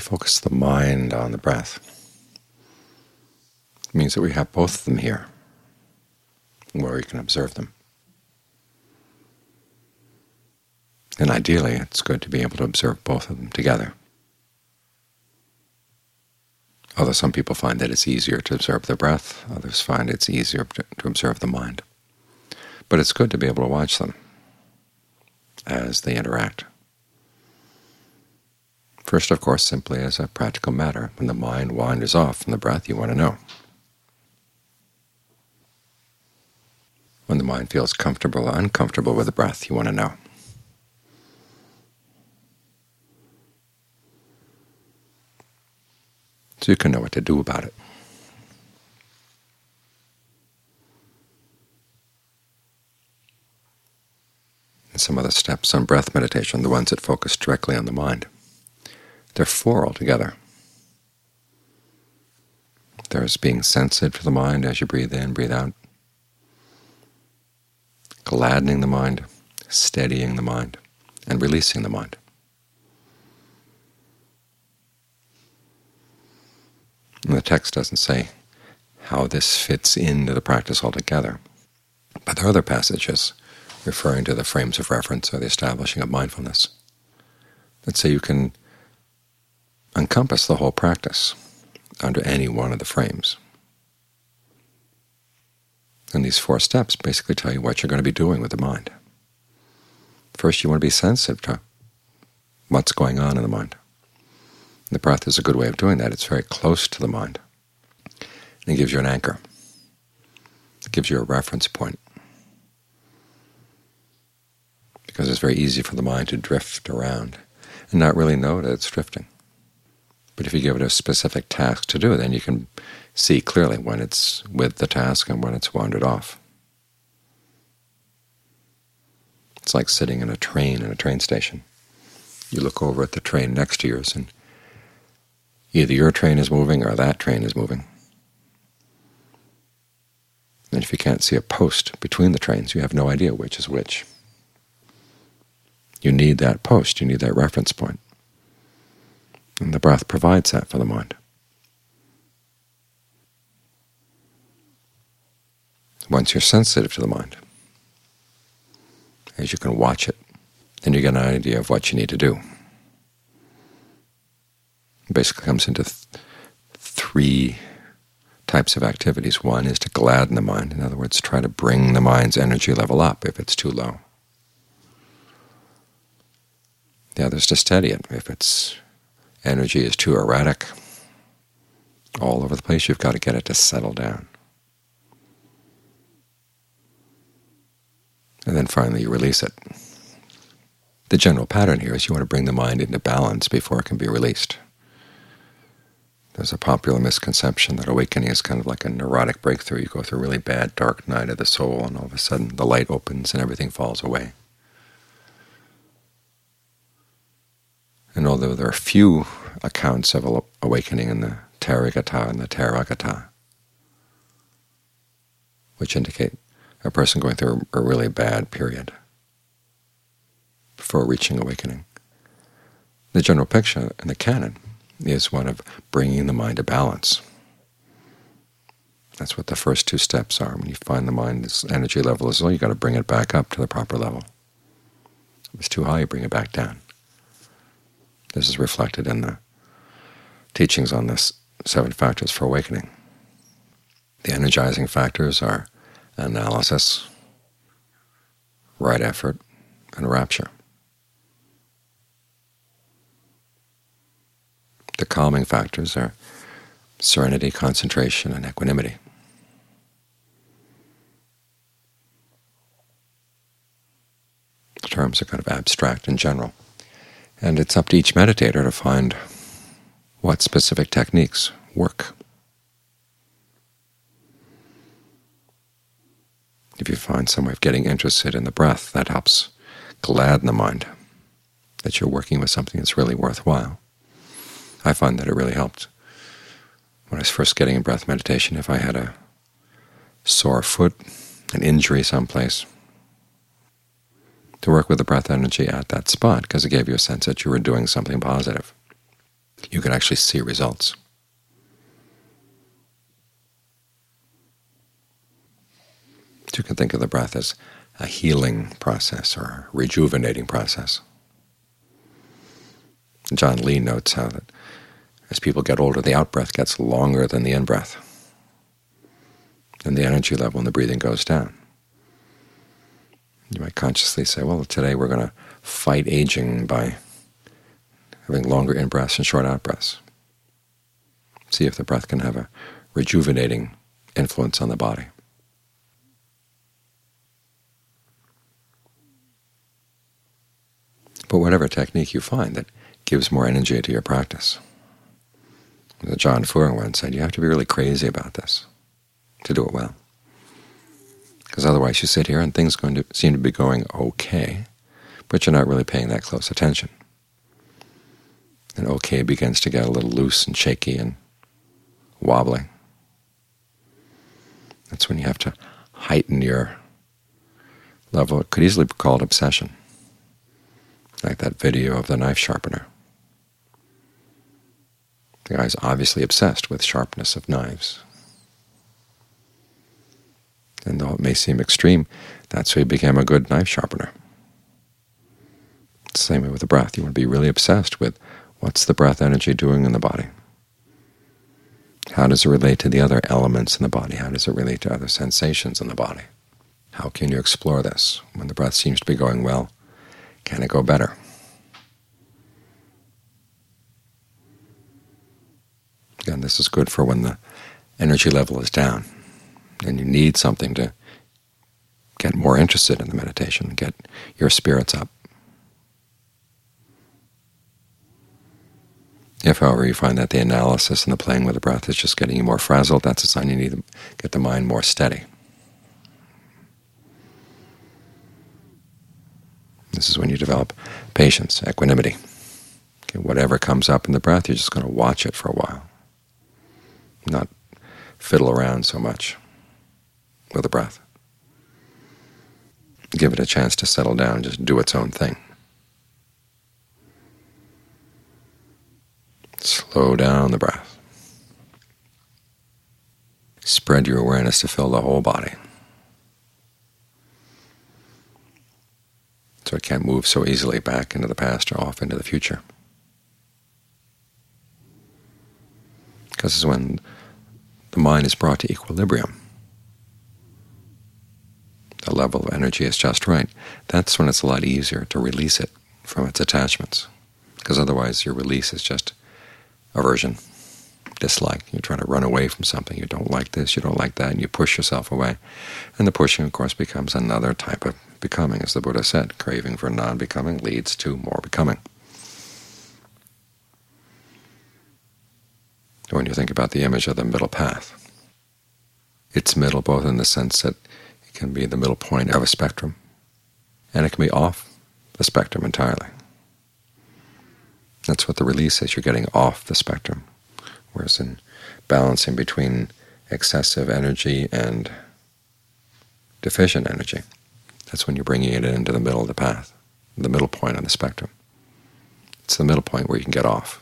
focus the mind on the breath, it means that we have both of them here, where we can observe them. And ideally, it's good to be able to observe both of them together. Although some people find that it's easier to observe the breath, others find it's easier to observe the mind. But it's good to be able to watch them as they interact. First, of course, simply as a practical matter. When the mind wanders off from the breath, you want to know. When the mind feels comfortable or uncomfortable with the breath, you want to know. So you can know what to do about it. And some other steps on breath meditation, the ones that focus directly on the mind, there are 4 altogether. There's being sensitive to the mind as you breathe in, breathe out, gladdening the mind, steadying the mind, and releasing the mind. And the text doesn't say how this fits into the practice altogether, but there are other passages referring to the frames of reference or the establishing of mindfulness that say you can encompass the whole practice under any one of the frames. And these 4 steps basically tell you what you're going to be doing with the mind. First, you want to be sensitive to what's going on in the mind. The breath is a good way of doing that. It's very close to the mind. And it gives you an anchor. It gives you a reference point. Because it's very easy for the mind to drift around and not really know that it's drifting. But if you give it a specific task to do, then you can see clearly when it's with the task and when it's wandered off. It's like sitting in a train station. You look over at the train next to yours, and either your train is moving or that train is moving. And if you can't see a post between the trains, you have no idea which is which. You need that post, you need that reference point. And the breath provides that for the mind. Once you're sensitive to the mind, as you can watch it, then you get an idea of what you need to do. It basically comes into 3 types of activities. One is to gladden the mind. In other words, try to bring the mind's energy level up if it's too low. The other is to steady it. If its energy is too erratic, all over the place, you've got to get it to settle down. And then finally you release it. The general pattern here is you want to bring the mind into balance before it can be released. There's a popular misconception that awakening is kind of like a neurotic breakthrough. You go through a really bad dark night of the soul, and all of a sudden the light opens and everything falls away. And although there are few accounts of awakening in the Therigatha and the Theragatha, which indicate a person going through a really bad period before reaching awakening, the general picture in the canon is one of bringing the mind to balance. That's what the first 2 steps are. When you find the mind's energy level is low, you've got to bring it back up to the proper level. If it's too high, you bring it back down. This is reflected in the teachings on the 7 factors for awakening. The energizing factors are analysis, right effort, and rapture. The calming factors are serenity, concentration, and equanimity. The terms are kind of abstract in general, and it's up to each meditator to find what specific techniques work. If you find some way of getting interested in the breath, that helps gladden the mind, that you're working with something that's really worthwhile. I find that it really helped when I was first getting in breath meditation. If I had a sore foot, an injury someplace, to work with the breath energy at that spot, because it gave you a sense that you were doing something positive. you can actually see results. So you can think of the breath as a healing process or a rejuvenating process. John Lee notes how that as people get older, the out-breath gets longer than the in-breath, and the energy level in the breathing goes down. You might consciously say, well, today we're going to fight aging by having longer in-breaths and short out-breaths. See if the breath can have a rejuvenating influence on the body. But whatever technique you find that gives more energy to your practice. John Fuhr once said, you have to be really crazy about this to do it well. Because otherwise you sit here and things going to seem to be going okay, but you're not really paying that close attention. And okay begins to get a little loose and shaky and wobbly. That's when you have to heighten your level. It could easily be called obsession, like that video of the knife sharpener. The guy's obviously obsessed with sharpness of knives. And though it may seem extreme, that's why he became a good knife sharpener. It's the same way with the breath. You want to be really obsessed with what's the breath energy doing in the body. How does it relate to the other elements in the body? How does it relate to other sensations in the body? How can you explore this? When the breath seems to be going well, can it go better? Again, this is good for when the energy level is down and you need something to get more interested in the meditation, get your spirits up. If, however, you find that the analysis and the playing with the breath is just getting you more frazzled, that's a sign you need to get the mind more steady. This is when you develop patience, equanimity. Okay, whatever comes up in the breath, you're just going to watch it for a while, not fiddle around so much with the breath. Give it a chance to settle down, just do its own thing. Slow down the breath. Spread your awareness to fill the whole body, so it can't move so easily back into the past or off into the future. Because it's when the mind is brought to equilibrium, the level of energy is just right, that's when it's a lot easier to release it from its attachments. Because otherwise your release is just aversion, dislike. You're trying to run away from something. You don't like this, you don't like that, and you push yourself away. And the pushing, of course, becomes another type of becoming. As the Buddha said, craving for non-becoming leads to more becoming. When you think about the image of the middle path, it's middle both in the sense that it can be the middle point of a spectrum, and it can be off the spectrum entirely. That's what the release is. You're getting off the spectrum. Whereas in balancing between excessive energy and deficient energy, that's when you're bringing it into the middle of the path, the middle point on the spectrum. It's the middle point where you can get off.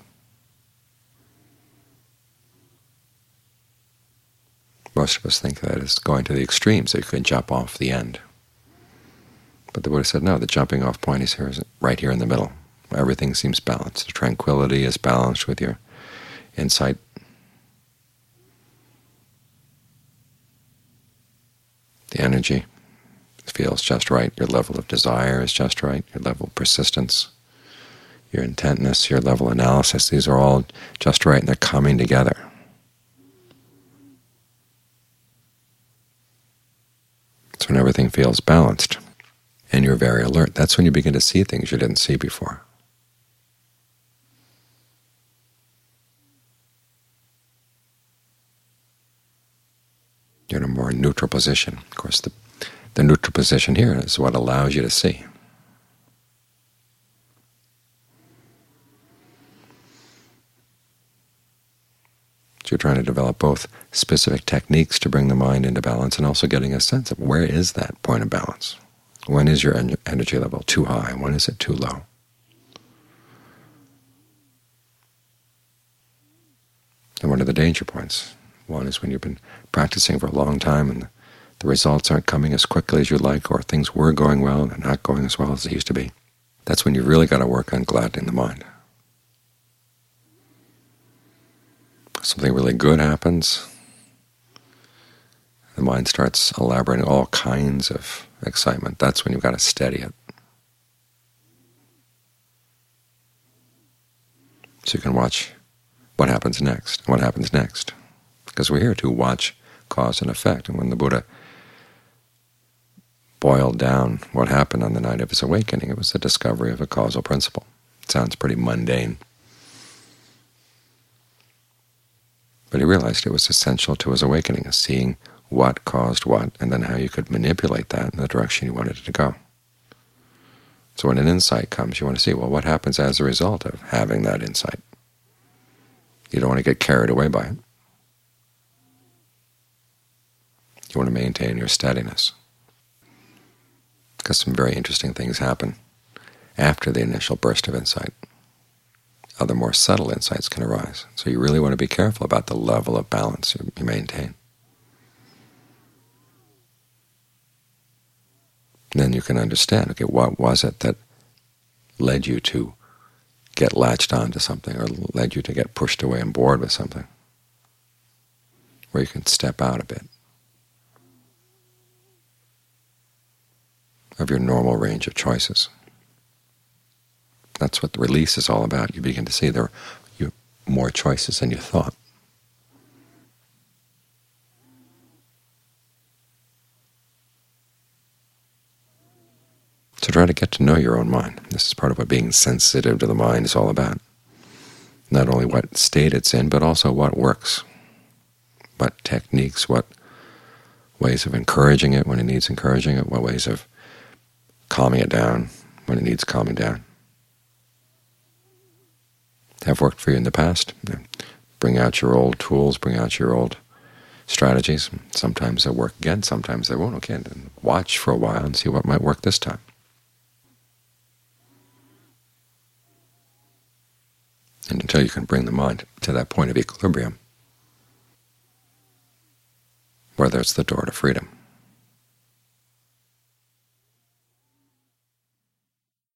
Most of us think that is going to the extreme, so you can jump off the end. But the Buddha said, no, the jumping off point is right here in the middle. Everything seems balanced. The tranquility is balanced with your insight. The energy feels just right. Your level of desire is just right. Your level of persistence, your intentness, your level of analysis, these are all just right, and they're coming together. It's when everything feels balanced and you're very alert. That's when you begin to see things you didn't see before. You're in a more neutral position. Of course, the neutral position here is what allows you to see. So you're trying to develop both specific techniques to bring the mind into balance and also getting a sense of where is that point of balance. When is your energy level too high? When is it too low? And what are the danger points? One is when you've been practicing for a long time and the results aren't coming as quickly as you'd like, or things were going well and they're not going as well as they used to be. That's when you've really got to work on gladdening the mind. Something really good happens, the mind starts elaborating all kinds of excitement. That's when you've got to steady it. So you can watch what happens next, and what happens next. Because we're here to watch cause and effect. And when the Buddha boiled down what happened on the night of his awakening, it was the discovery of a causal principle. It sounds pretty mundane. But he realized it was essential to his awakening, of seeing what caused what, and then how you could manipulate that in the direction you wanted it to go. So when an insight comes, you want to see, well, what happens as a result of having that insight? You don't want to get carried away by it. You want to maintain your steadiness, because some very interesting things happen after the initial burst of insight. Other more subtle insights can arise. So you really want to be careful about the level of balance you maintain. Then you can understand, okay, what was it that led you to get latched onto something, or led you to get pushed away and bored with something, where you can step out a bit of your normal range of choices. That's what the release is all about. You begin to see there are more choices than you thought. So try to get to know your own mind. This is part of what being sensitive to the mind is all about. Not only what state it's in, but also what works, what techniques, what ways of encouraging it when it needs encouraging it, what ways of calming it down when it needs calming down. Have worked for you in the past. Bring out your old tools, bring out your old strategies. Sometimes they'll work again, sometimes they won't. Okay, and watch for a while and see what might work this time. And until you can bring the mind to that point of equilibrium, where there's the door to freedom.